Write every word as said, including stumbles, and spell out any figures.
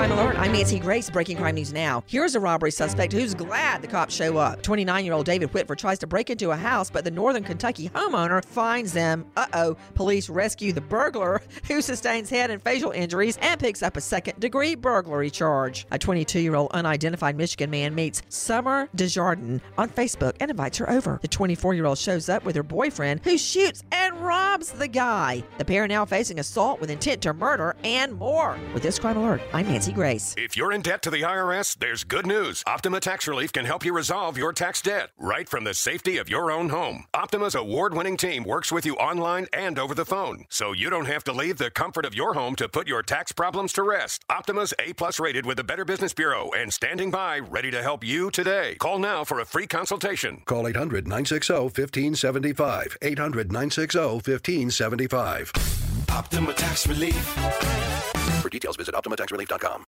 Crime Alert, I'm Nancy Grace. Breaking crime news now. Here's a robbery suspect who's glad the cops show up. twenty-nine-year-old David Whitford tries to break into a house, but the Northern Kentucky homeowner finds them. Uh-oh. Police rescue the burglar, who sustains head and facial injuries and picks up a second-degree burglary charge. A twenty-two-year-old unidentified Michigan man meets Summer Desjardins on Facebook and invites her over. The twenty-four-year-old shows up with her boyfriend, who shoots and robs the guy. The pair are now facing assault with intent to murder and more. With this Crime Alert, I'm Nancy Grace. If you're in debt to the I R S, there's good news. Optima Tax Relief can help you resolve your tax debt right from the safety of your own home. Optima's award-winning team works with you online and over the phone, so you don't have to leave the comfort of your home to put your tax problems to rest. Optima's A-plus rated with the Better Business Bureau and standing by ready to help you today. Call now for a free consultation. Call eight hundred, nine six zero, one five seven five. eight hundred, nine six zero, one five seven five. Optima Tax Relief. For details, visit Optima Tax Relief dot com.